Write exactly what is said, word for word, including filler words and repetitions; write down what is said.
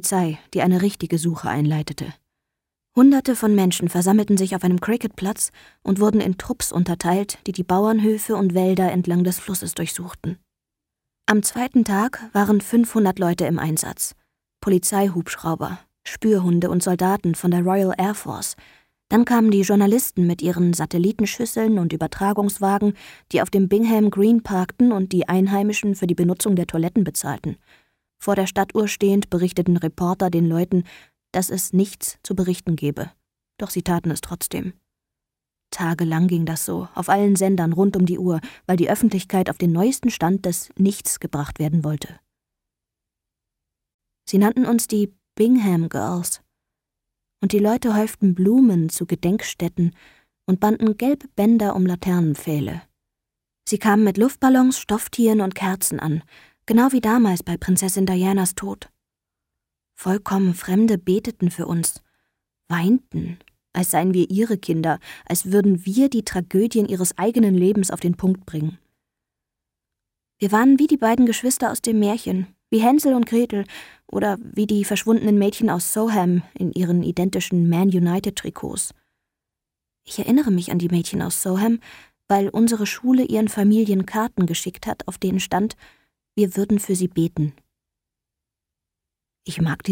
Polizei, die eine richtige Suche einleitete. Hunderte von Menschen versammelten sich auf einem Cricketplatz und wurden in Trupps unterteilt, die die Bauernhöfe und Wälder entlang des Flusses durchsuchten. Am zweiten Tag waren fünfhundert Leute im Einsatz. Polizeihubschrauber, Spürhunde und Soldaten von der Royal Air Force. Dann kamen die Journalisten mit ihren Satellitenschüsseln und Übertragungswagen, die auf dem Bingham Green parkten und die Einheimischen für die Benutzung der Toiletten bezahlten. Vor der Stadtuhr stehend berichteten Reporter den Leuten, dass es nichts zu berichten gebe. Doch sie taten es trotzdem. Tagelang ging das so, auf allen Sendern rund um die Uhr, weil die Öffentlichkeit auf den neuesten Stand des Nichts gebracht werden wollte. Sie nannten uns die Bingham Girls. Und die Leute häuften Blumen zu Gedenkstätten und banden gelbe Bänder um Laternenpfähle. Sie kamen mit Luftballons, Stofftieren und Kerzen an, genau wie damals bei Prinzessin Dianas Tod. Vollkommen Fremde beteten für uns, weinten, als seien wir ihre Kinder, als würden wir die Tragödien ihres eigenen Lebens auf den Punkt bringen. Wir waren wie die beiden Geschwister aus dem Märchen, wie Hänsel und Gretel oder wie die verschwundenen Mädchen aus Soham in ihren identischen Man United-Trikots. Ich erinnere mich an die Mädchen aus Soham, weil unsere Schule ihren Familien Karten geschickt hat, auf denen stand, wir würden für sie beten. Ich mag die